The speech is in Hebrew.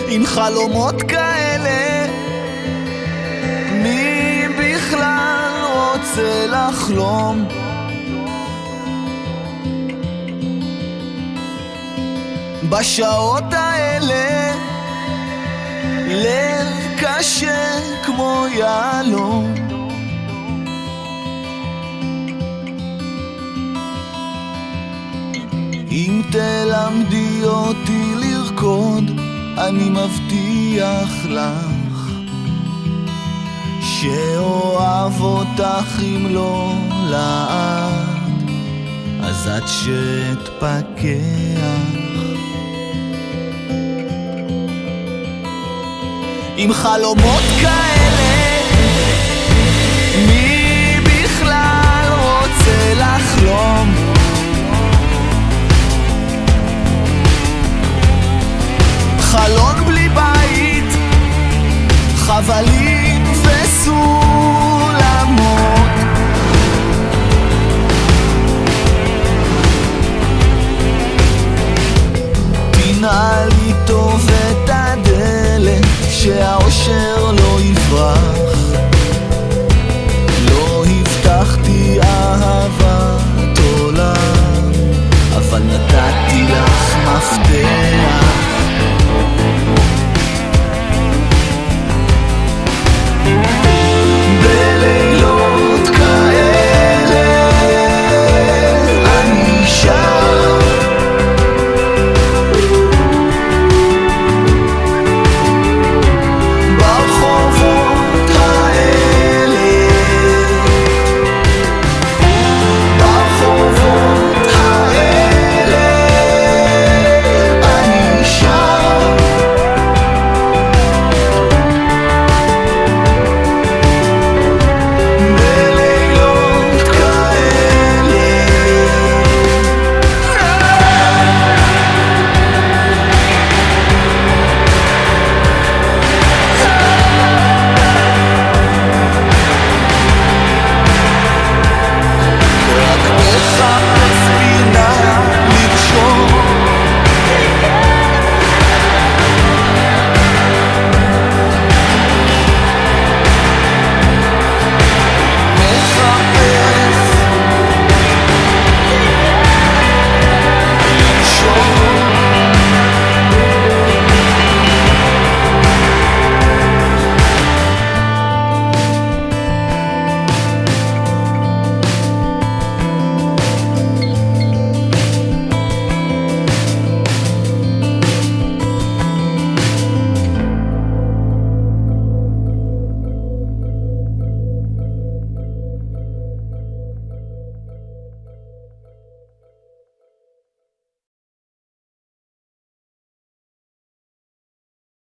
עם חלומות כאלה, מי בכלל רוצה לחלום? בשעות האלה לב קשה כמו יעלום. אם תלמדי אותי לרקוד, אני מבטיח לך שאוהב אותך אם לא לעד, אז עד שתפקח. עם חלומות כאלה, מי בכלל רוצה לחלום? חלון בלי בית, חבלים וסור